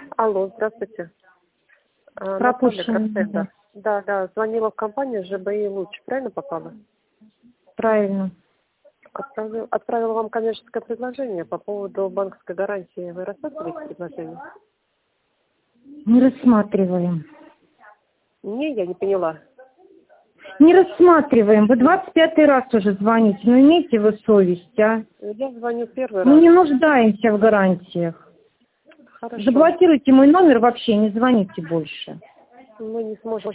Алло, здравствуйте. Наталья Пропущено. Красцева. Да, звонила в компанию ЖБИ Луч, правильно попала? Правильно. Отправила вам коммерческое предложение по поводу банковской гарантии. Вы рассматриваете предложение? Не рассматриваем. Не, я не поняла. Не рассматриваем. Вы 25-й раз уже звоните. Ну, имейте вы совесть, а? Я звоню первый Мы раз. не нуждаемся в гарантиях. Хорошо. Заблокируйте мой номер вообще, не звоните больше. Мы не сможем